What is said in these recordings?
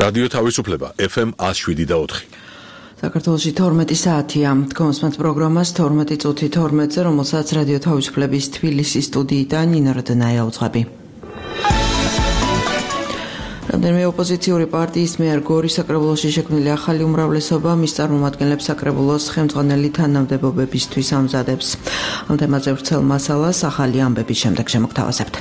რადიო თავისუფლება FM 107.4. საქართველოში 12 საათია. Დგომსმათ პროგრამას 12 წუთი 12-ზე, რომელსაც რადიო თავისუფლების თბილისის სტუდიიდან ნინო როდნაია უძღვები. რამდენიმე ოპოზიციური პარტიის მიერ გორის საკრებულოში შექმნილი ახალი უმრავლესობა მის წარმომადგენლებს საკრებულოს ხელმძღვანელი თანამდებობებისთვის ამზადებს. ამ თემაზე ვრცელ მასალას ახალი ამბების შემდეგ შემოგთავაზებთ.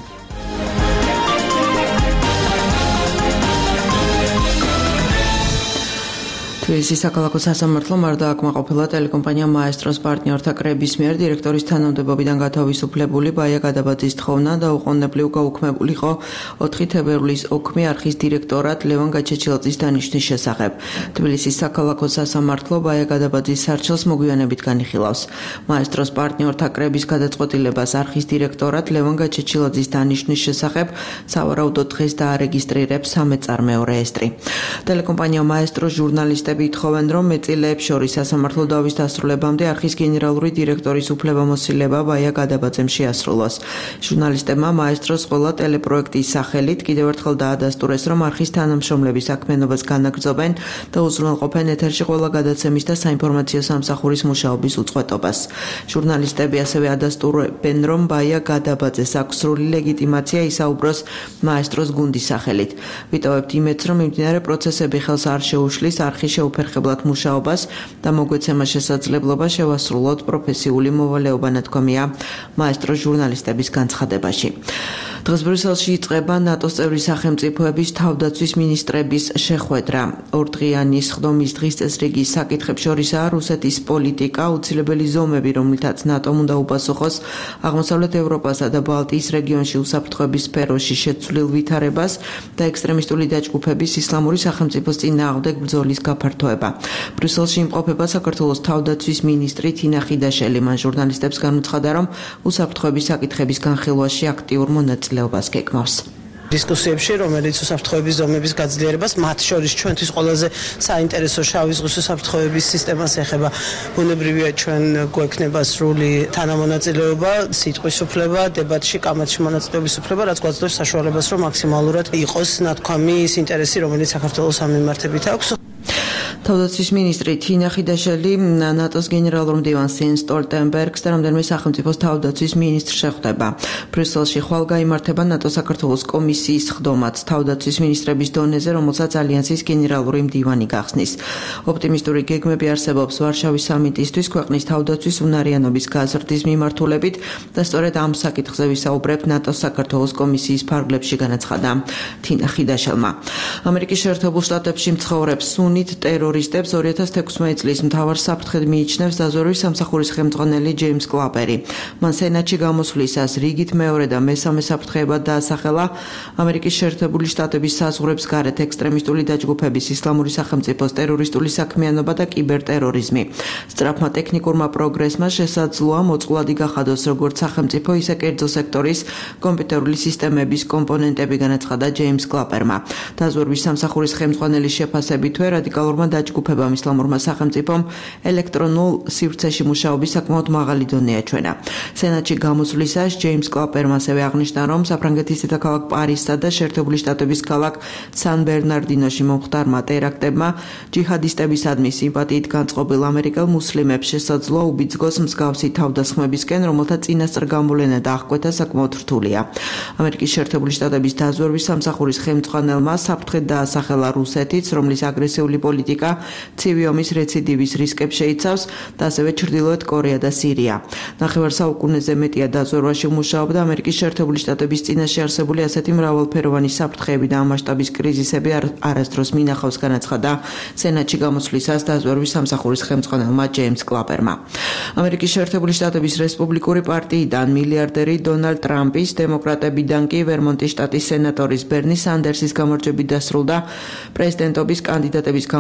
თბილისის საქალაქო სასამართლომ არ დააკმაყოფილა ტელეკომპანია მაესტროს პარტნიორთა კრების მიერ დირექტორის თანამდებობიდან გათავისუფლებული ბაია გადაბაძის თხოვნა და უყოვნებლივ გაუქმებულიყო 4 თებერვლის ოქმი არხის დირექტორად ლევან გაჩეჩილაძის დანიშვნის შესახებ. თბილისის საქალაქო სასამართლო ბაია გადაბაძის სარჩელს მოგვიანებით განიხილავს. მაესტროს პარტნიორთა კრების გადაწყვეტილებას არხის დირექტორად ლევან გაჩეჩილაძის დანიშვნის შესახებ სავარაუდოდ დღეს დაარეგისტრირებს სამეწარმეო რეესტრი. ტელეკომპანია მაესტროს ჟურნალისტები ითხოვენ, რომ მეტწილეებს შორის სასამართლო დავის დასრულებამდე არხის გენერალური დირექტორის უფლებამოსილება ბაია გადაბაძემ შეასრულოს. ჟურნალისტებმა მაესტროს ყველა ტელეპროექტის სახელით კიდევ ერთხელ დაადასტურეს, რომ არხის თანამშრომლების საქმიანობას განაგრძობენ და უზრუნველყოფენ ეთერში ყველა გადაცემის და საინფორმაციო სამსახურის მუშაობის უწყვეტობას. ჟურნალისტები ასევე ადასტურებენ, რომ ბაია გადაბაძეს აქვს სრული ლეგიტიმაცია ისაუბროს მაესტროს გუნდის სახელით. ვიტოვებთ იმედს, რომ მიმდინარე პროცესები ხელს არ შეუშლის არხის შეუფერხებლად მუშაობას და მოგვეცემა შესაძლებლობა შევასრულოთ პროფესიული მოვალეობა ნათქვამია მაესტროს ჟურნალისტების განცხადებაში. დღეს ბრიუსელში იწყება ნატოს წევრი სახელმწიფოების თავდაცვის მინისტრების შეხვედრა. ორდღიანი სხდომის დღის წესრიგის საკითხებს შორისაა რუსეთის პოლიტიკა, აუცილებელი ზომები, რომლითაც ნატომ უნდა უპასუხოს აღმოსავლეთ ევროპასა და ბალტიის რეგიონში უსაფრთხოების სფეროში შეცვლილ ვითარებას და ექსტრემისტული დაჯგუფების ისლამური სახელმწიფოს წინააღმდეგ ბრძოლის გაფართოება. ბრიუსელში იმყოფება საქართველოს თავდაცვის მინისტრი თინა ხიდაშელი. მან ჟურნალისტებს განუცხადა, რომ უსაფრთხოების საკითხების განხილვაში აქტიურ მონაწილეობას გეგმავს. დისკუსიებში, რომელიც უსაფრთხოების ზომების გაძლიერებას, მათ შორის ჩვენთვის ყველაზე საინტერესო შავი ზღვის უსაფრთხოების სისტემას ეხება. ბუნებრივია, ჩვენ გვექნება სრული თანამონაწილეობა, სიტყვის უფლება, დებატში, კამათში მონაწილეობის უფლება, რაც გვაძლევს საშუალებას, რომ მაქსიმალურად იყოს ნათქვამი ის ინტერესი, რომელიც საქართველოს ამ მიმართებით აქვს. თავდაცვის მინისტრი თინა ხიდაშელი ნატოს გენერალურ მდივანს იენს სტოლტენბერგს და რამდენიმე სახელმწიფოს თავდაცვის მინისტრს შეხვდება. ბრიუსელში ხვალ გაიმართება ნატო-საქართველოს კომისიის სხდომაც თავდაცვის მინისტრების დონეზე, რომელსაც ალიანსის გენერალური მდივანი გახსნის. ოპტიმისტური გეგმები არსებობს ვარშავის სამიტისთვის ქვეყნის თავდაცვის უნარიანობის გაზრდის მიმართულებით და სწორედ ამ საკითხზე ვისაუბრებთ ნატო-საქართველოს კომისიის ფარგლებში, განაცხადა თინა ხიდაშელმა. ამერიკის შეერთებულ შტატებში მცხოვრებს სუნით ტერორისტებს 2016 წლის მთავარ საფრთხედ მიიჩნევს დაზვერვის სამსახურის ხელმძღვანელი ჯეიმს კლაპერი. მან სენატში გამოსვლისას რიგით მეორე და მესამე საფრთხეებად დაასახელა ამერიკის შეერთებული შტატების საზღვრებს გარეთ ექსტრემისტული დაჯგუფების, ისლამური სახელმწიფოს ტერორისტული საქმიანობა და კიბერტერორიზმი. სწრაფმა ტექნიკურმა პროგრესმა შესაძლოა მოწყვლადი გახადოს როგორც სახელმწიფო, ისე კერძო სექტორის კომპიუტერული სისტემების კომპონენტები, განაცხადა ჯეიმს კლაპერმა. დაზვერვის სამსახურის ხელმძღვანელის შეფასებითვე რადიკალურმა დაჯგუფებამ ისლამურმა სახელმწიფომ ელექტრონულ სივრცეში მუშაობის საკმაოდ მაღალი დონე აჩვენა. სენატში გამოსვლისას ჯეიმს კლაპერმა ასევე აღნიშნა, რომ საფრანგეთის დედაქალაქ პარიზსა და შეერთებული შტატების ქალაქ სან ბერნარდინოში მომხდარმა ტერაქტებმა ჯიჰადისტებისადმი სიმპათიით განწყობილ ამერიკელ მუსლიმებს შესაძლოა უბიძგოს მსგავსი თავდასხმებისკენ, რომელთა წინასწარ გამოვლენა და აღკვეთა საკმაოდ რთულია. ამერიკის შეერთებული შტატების დაზვერვის სამსახურის ხელმძღვანელმა საფრთხედ დაასახელა რუსეთიც, რომლის აგრესიული პოლიტიკა ცივი ომის რეციდივის რისკებს შეიცავს და ასევე ჩრდილოეთ კორეა და სირია. ნახევარ საუკუნეზე მეტია დაზვერვაში მუშაობდა ამერიკის შეერთებული შტატების წინაშე არსებული ასეთი მრავალფეროვანი საფრთხეები და ამ მასშტაბის კრიზისები არასდროს მინახავს, განაცხადა სენატში გამოსვლისას დაზვერვის სამსახურის ხელმძღვანელმა ჯეიმს კლაპერმა. ამერიკის შეერთებული შტატების რესპუბლიკური პარტიიდან მილიარდერი დონალდ ტრამპის, დემოკრატებიდან კი ვერმონტის შტატის სენატორის ბერნი სანდერსის გამარჯვებით დასრულდა პრეზიდენტობის კანდიდატების გამოსავლელი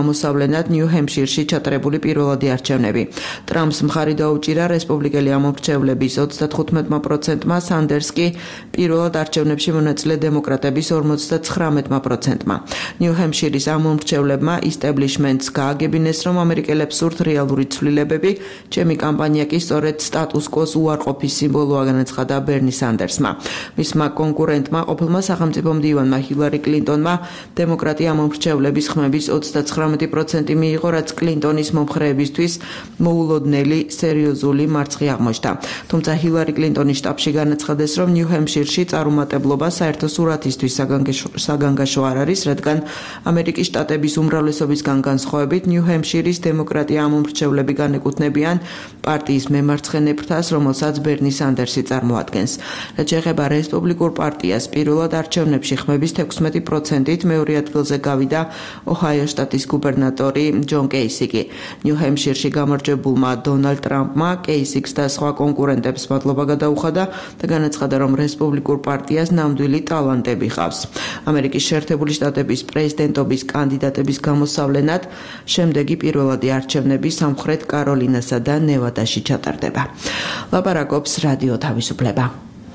გამოსავლენად ნიუ-ჰემპშირში ჩატარებული პირველადი არჩევნები. ტრამპს მხარი დაუჭირა რესპუბლიკელი ამომრჩევლების 35%-მა, სანდერს კი პირველად არჩევნებში მონაწილე დემოკრატების 59%-მა. ნიუ-ჰემპშირის ამომრჩევლებმა ისტებლიშმენტს გააგებინეს, რომ ამერიკელებს სურთ რეალური ცვლილებები, ჩემი კამპანია კი სწორედ სტატუს კვოს უარყოფის სიმბოლოა, განაცხადა ბერნი სანდერსმა. მისმა კონკურენტმა, ყოფილმა სახელმწიფო მდივანმა ჰილარი კლინტონმა დემოკრატი ამომრჩევლების ხმების 39% მიიღო, რაც კლინტონის მომხრეებისთვის მოულოდნელი სერიოზული მარცხი აღმოჩნდა. თუმცა ჰილარი კლინტონის შტაბში განაცხადეს, რომ ნიუ-ჰემპშირში წარუმატებლობა საერთო სურათისთვის საგანგაშო არ არის, რადგან ამერიკის შტატების უმრავლესობისგან განსხვავებით ნიუ-ჰემპშირის დემოკრატი ამომრჩევლები განეკუთვნებიან პარტიის მემარცხენე ფრთას, რომელსაც ბერნი სანდერსი წარმოადგენს. რაც შეეხება რესპუბლიკურ პარტიას, პირველად არჩევნებში ხმების 16%-ით მეორე ადგილზე გავიდა ოჰაიოს შტატის გუბერნატორი ჯონ კეისიკი. ნიუ-ჰემპშირში გამარჯვებულმა დონალდ ტრამპმა კეისიკს და სხვა კონკურენტებს მადლობა გადაუხადა და განაცხადა, რომ რესპუბლიკურ პარტიას ნამდვილი ტალანტები ჰყავს. ამერიკის შეერთებული შტატების პრეზიდენტობის კანდიდატების გამოსავლენად შემდეგი პირველადი არჩევნები სამხრეთ კაროლინასა და ნევადაში ჩატარდება. ლაპარაკობს რადიო თავისუფლება.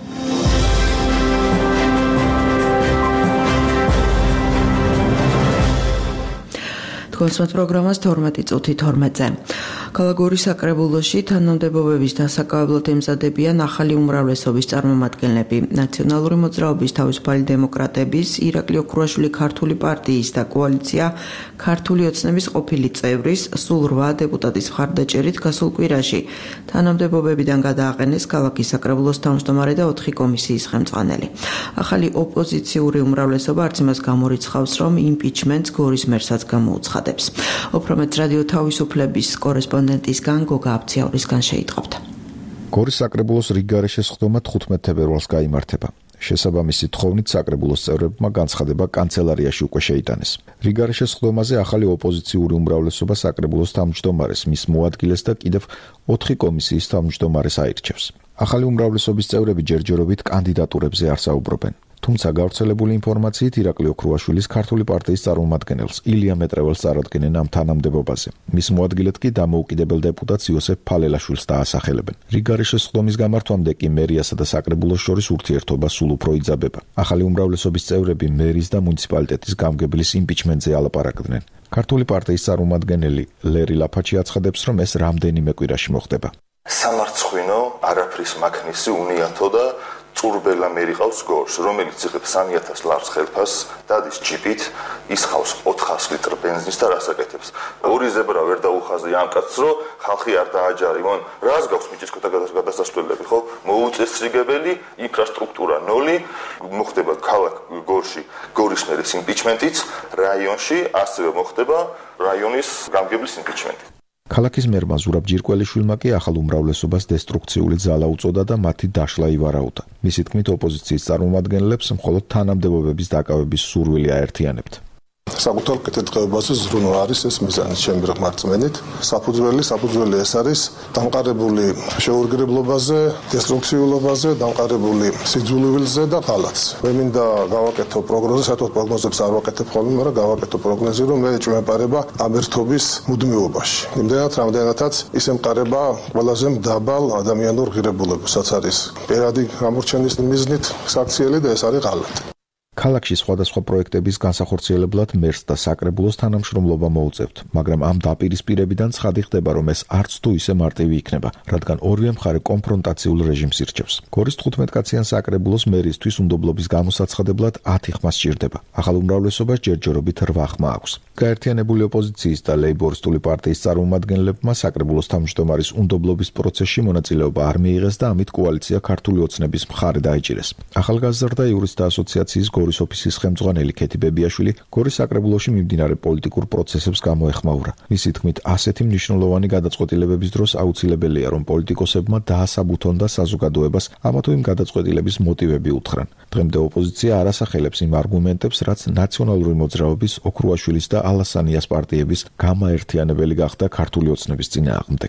კონსერვატ პროგრამას 12:12-ზე. ქალაქ გორის საკრებულოში თანამდებობების დასაკავებლად ემზადებიან ახალი უმრავლესობის წარმომადგენლები. ნაციონალური მოძრაობის თავისუფალი დემოკრატების, ირაკლი ოქრუაშვილი ქართული პარტიის და კოალიცია ქართული ოცნების ყოფილი წევრის სულ 8 დეპუტატის მხარდაჭერით გასულ კვირაში თანამდებობებიდან გადააყენეს ქალაქის საკრებულოს თავმჯდომარე და 4 კომისიის ხელმძღვანელი. ახალი ოპოზიციური უმრავლესობა არც იმას გამორიცხავს, რომ იმპიჩმენტს გორის მერსაც გამოუცხადა. უფრო მეტ რადიო თავისუფლების კორესპონდენტისგან გოგა აბციაურისგან შეიტყობთ. გორის საკრებულოს რიგგარეშე სხდომა 15 თებერვალს გაიმართება. შესაბამისი თხოვნით საკრებულოს წევრებმა განცხადება კანცელარიაში უკვე შეიტანეს. რიგგარეშე სხდომაზე ახალი ოპოზიციური უმრავლესობა საკრებულოს თავმჯდომარეს, მის მოადგილეს და კიდევ 4 კომისიის თავმჯდომარეს აირჩევს. ახალი უმრავლესობის წევრები ჯერჯერობით კანდიდატურებზე არ საუბრობენ. თუმცა გავრცელებული ინფორმაციით ირაკლი ოქრუაშვილის ქართული პარტიის წარმომადგენელს ილია მეტრეველს წარადგენენ ამ თანამდებობაზე. მის მოადგილედ კი დამოუკიდებელ დეპუტატს იოსებ ფალელაშვილს დაასახელებენ. რიგგარეშე სხდომის გამართვამდე კი მერიასა და საკრებულოს შორის ურთიერთობა სულ უფრო იძაბება. ახალი უმრავლესობის წევრები მერის და მუნიციპალიტეტის გამგებლის იმპიჩმენტზე ალაპარაკდნენ. ქართული პარტიის წარმომადგენელი ლერი ლაფაჩი აცხადებს, რომ ეს რამდენიმე კვირაში მოხდება. სამარცხვინო არაფრის მაქნისი უნიათო და წურბელა მერი ყავს გორს, რომელიც იღებს 3000 ლარს ხელფას, დადის ჯიპით, ისხავს 400 ლიტრ ბენზინს და რას აკეთებს. ორი ზებრა ვერ დაუხაზი ამ კაცს, რომ ხალხი არ დააჯარი, მონ რას გაქვს მიჭისკოთა გადასასვლელები, ხო? მოუწესრიგებელი ინფრასტრუქტურა 0, მოხდება ქალაქ გორში გორის მერის იმპიჩმენტიც, რაიონში ასევე მოხდება რაიონის გამგებლის იმპიჩმენტი. ქალაქის მერმა ზურაბ ჯირკველიშვილმა კი ახალ უმრავლესობას დესტრუქციული ძალა უწოდა და მათი დაშლა ივარაუდა. მისი თქმით, ოპოზიციის წარმომადგენლებს მხოლოდ თანამდებობების დაკავების სურვილი აერთიანებთ. საკუთარ კეთილდღეობაზე ზრუნვა არის ეს მიზანი ჩემი რწმენით. საფუძველი ეს არის დამყარებული შეურგრებლობაზე, დესტრუქციულობაზე, დამყარებული სიძულვილზე და ღალატს. მე მინდა გავაკეთო პროგნოზი, საერთოდ პროგნოზებს არ ვაკეთებ ხოლმე, მაგრამ გავაკეთო პროგნოზი, რომ მე ეჭვმეპარება ამ ერთობის მუდმივობაში. იმდენად, რამდენადაც ის ემყარება ყველაზე მდაბალ ადამიანურ ღირებულებასაც არის პირადი გამორჩენის მიზნით საქციელი და ეს არის ღალატი. ქალაქში სხვადასხვა პროექტების განსახორციელებლად მერს და საკრებულოს თანამშრომლობა მოუწევთ, მაგრამ ამ დაპირისპირებიდან ცხადი ხდება, რომ ეს არც თუ ისე მარტივი იქნება, რადგან ორივე მხარე კონფრონტაციულ რეჟიმს ირჩევს. გორის 15-კაციან საკრებულოს მერისთვის უნდობლობის გამოსაცხადებლად 10 ხმა სჭირდება. ახალ უმრავლესობას ჯერჯერობით 8 ხმა აქვს. გაერთიანებული ოპოზიციის და ლეიბორისტული პარტიის წარმომადგენლებმა საკრებულოს თავმჯდომარის უნდობლობის პროცესში მონაწილეობა არ მიიღეს და ამით კოალიცია ქართული ოცნების მხარე დაიჭირეს. ახალგაზრდა იურისტთა ასოციაციის გორის ოფისის ხელმძღვანელი ქეთი ბებიაშვილი გორის საკრებულოში მიმდინარე პოლიტიკურ პროცესებს გამოეხმაურა. მისი თქმით, ასეთი მნიშვნელოვანი გადაწყვეტილებების დროს აუცილებელია, რომ პოლიტიკოსებმა დაასაბუთონ და საზოგადოებას ამა თუ იმ გადაწყვეტილების მოტივები უთხრან. დღემდე ოპოზიცია არ ასახელებს იმ არგუმენტებს, რაც ნაციონალური მოძრაობის ოქრუაშვილის და ალასანიას პარტიების გამაერთიანებელი გახდა ქართული ოცნების წინააღმდეგ.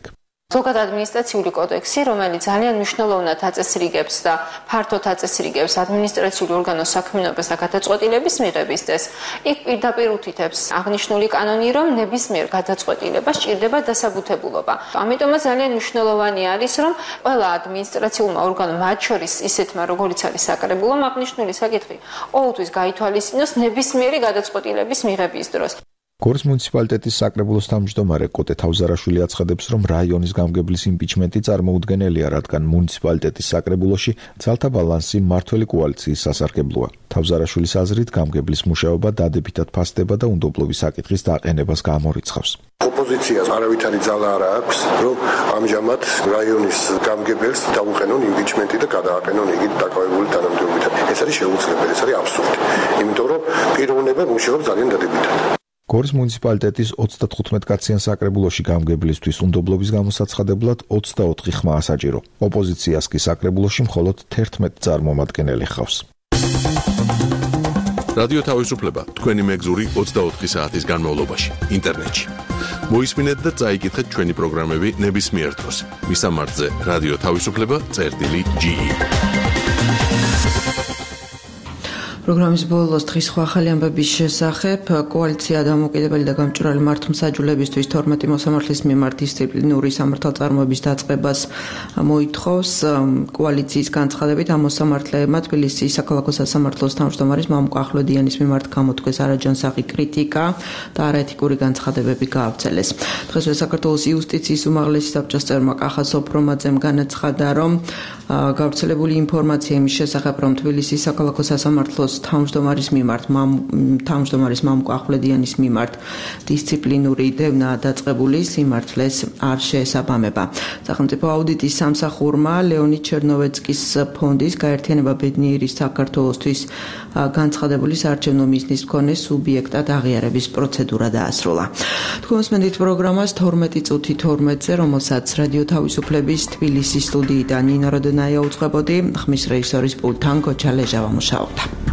ზოგად ადმინისტრაციული კოდექსი, რომელიც ძალიან მნიშვნელოვნად აწესრიგებს და ფართოდ აწესრიგებს ადმინისტრაციული ორგანოს საქმიანობას და გადაწყვეტილების მიღების წესს, იქ პირდაპირ უთითებს აღნიშნული კანონი, რომ ნებისმიერ გადაწყვეტილებას სჭირდება დასაბუთებულობა. ამიტომაც ძალიან მნიშვნელოვანი არის, რომ ყველა ადმინისტრაციულმა ორგანომ, მათ შორის ისეთმა, როგორიც არის საკრებულომ, აღნიშნული საკითხი ყოველთვის გაითვალისწინოს ნებისმიერი გადაწყვეტილების მიღების დროს. გორის მუნიციპალიტეტის საკრებულოს თავმჯდომარე კოტე თავზარაშვილი აცხადებს, რომ რაიონის გამგებლის იმპიჩმენტი წარმოუდგენელია, რადგან მუნიციპალიტეტის საკრებულოში ძალთა ბალანსი მმართველი კოალიციის სასარგებლოა. თავზარაშვილის აზრით, გამგებლის მუშაობა დადებითად ფასდება და უნდობლობის საკითხის დაყენებას გამორიცხავს. ოპოზიციას არავითარი ძალა არ აქვს, რომ ამჟამად რაიონის გამგებელს დაუყენონ იმპიჩმენტი და გადააყენონ იგი დაკავებული თანამდებობიდან. ეს არის შეუძლებელი, ეს არის აბსურდი. იმიტომ რომ პიროვნება მუშაობს ძალიან დადებითად. გორის მუნიციპალიტეტის 35 კაციან საკრებულოში გამგებლისთვის უნდობლობის გამოსაცხადებლად 24 ხმა ასაჭირო. ოპოზიციას კი საკრებულოში მხოლოდ 11 წარმომადგენელი ჰყავს. რადიო თავისუფლება თქვენი მეგზური 24 საათის განმავლობაში ინტერნეტში. მოისმინეთ და წაიკითხეთ ჩვენი პროგრამები ნებისმიერ დროს. მისამართზე რადიო თავისუფლება.ge პროგრამის ბოლოს დღის ახალი ამბების შესახებ კოალიცია დამოუკიდებელი და გამჭვირვალე მართლმსაჯულებისთვის 12 მოსამართლის მიმართ დისციპლინური სამართალწარმოების დაწყებას მოითხოვს. კოალიციის განცხადებით ამ მოსამართლებმა თბილისის საქალაქო სასამართლოს თავმჯდომარის მამუკ ახვლედიანის მიმართ გამოთქვეს არაჯანსაღი კრიტიკა და არაეთიკური განცხადებები გაავრცელეს. დღესვე საქართველოს იუსტიციის უმაღლესი საბჭოს წევრმა კახა სოფრომაძემ განაცხადა, რომ გავრცელებული ინფორმაცია იმის შესახებ, რომ თბილისის საქალაქო სასამართლოს თავმჯდომარის მამუკ ახვლედიანის მიმართ დისციპლინური დევნა დაწყებული სიმართლეს არ შეესაბამება. სახელმწიფო აუდიტის სამსახურმა ლეონიდ ჩერნოვეცკის ფონდის გაერთიანება ბედნიერი საქართველოსთვის განცხადებული საარჩევნო მიზნის მქონე სუბიექტად აღიარების პროცედურა დაასრულა. თქვენ მოსმენთ პროგრამას 12 წუთი 12-ზე, რომელსაც რადიო თავისუფლების თბილისის სტუდიიდან ნინო როდონაია უძღვებოდი, ხმის რეჟისორის პულტთან გოჩა ლეჟავა მუშაობდა.